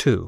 2.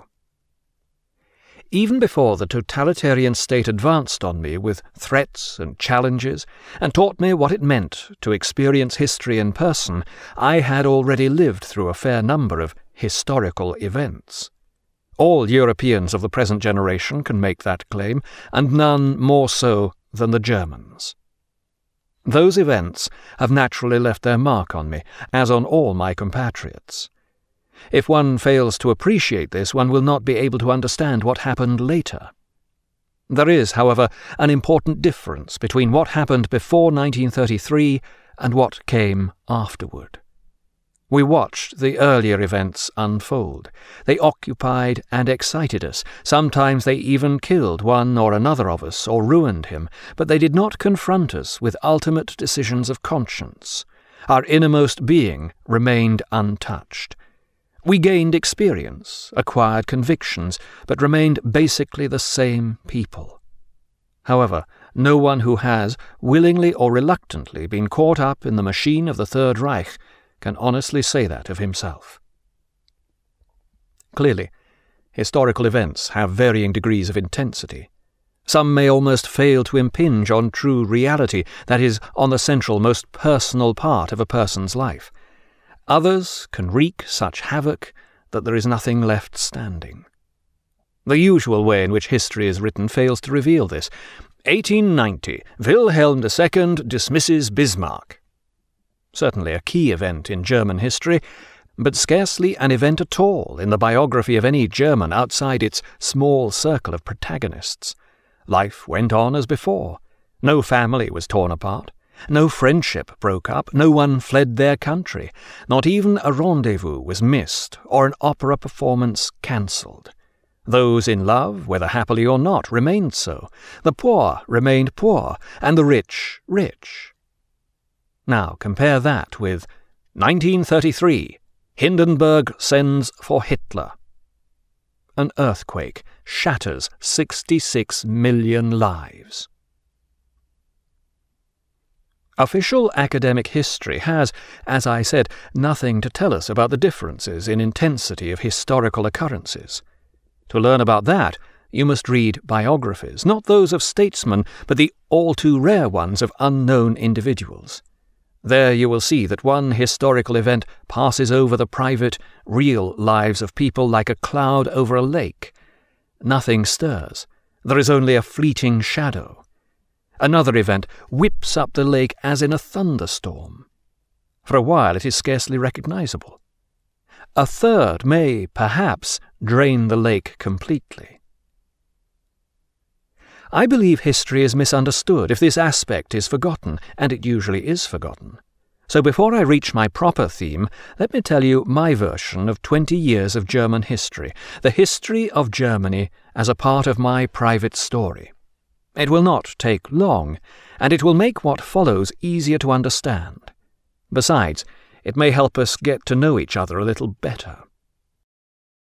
Even before the totalitarian state advanced on me with threats and challenges and taught me what it meant to experience history in person, I had already lived through a fair number of historical events. All Europeans of the present generation can make that claim, and none more so than the Germans. Those events have naturally left their mark on me, as on all my compatriots. If one fails to appreciate this, one will not be able to understand what happened later. There is, however, an important difference between what happened before 1933 and what came afterward. We watched the earlier events unfold. They occupied and excited us. Sometimes they even killed one or another of us or ruined him, but they did not confront us with ultimate decisions of conscience. Our innermost being remained untouched. We gained experience, acquired convictions, but remained basically the same people. However, no one who has, willingly or reluctantly, been caught up in the machine of the Third Reich can honestly say that of himself. Clearly, historical events have varying degrees of intensity. Some may almost fail to impinge on true reality, that is, on the central, most personal part of a person's life. Others can wreak such havoc that there is nothing left standing. The usual way in which history is written fails to reveal this. 1890, Wilhelm II dismisses Bismarck. Certainly a key event in German history, but scarcely an event at all in the biography of any German outside its small circle of protagonists. Life went on as before. No family was torn apart. No friendship broke up, no one fled their country, not even a rendezvous was missed or an opera performance cancelled. Those in love, whether happily or not, remained so. The poor remained poor, and the rich rich. Now compare that with 1933, Hindenburg sends for Hitler. An earthquake shatters 66 million lives. Official academic history has, as I said, nothing to tell us about the differences in intensity of historical occurrences. To learn about that, you must read biographies, not those of statesmen, but the all-too-rare ones of unknown individuals. There you will see that one historical event passes over the private, real lives of people like a cloud over a lake. Nothing stirs. There is only a fleeting shadow. Another event whips up the lake as in a thunderstorm. For a while it is scarcely recognizable. A third may, perhaps, drain the lake completely. I believe history is misunderstood if this aspect is forgotten, and it usually is forgotten. So before I reach my proper theme, let me tell you my version of 20 years of German history, the history of Germany as a part of my private story. It will not take long, and it will make what follows easier to understand. Besides, it may help us get to know each other a little better.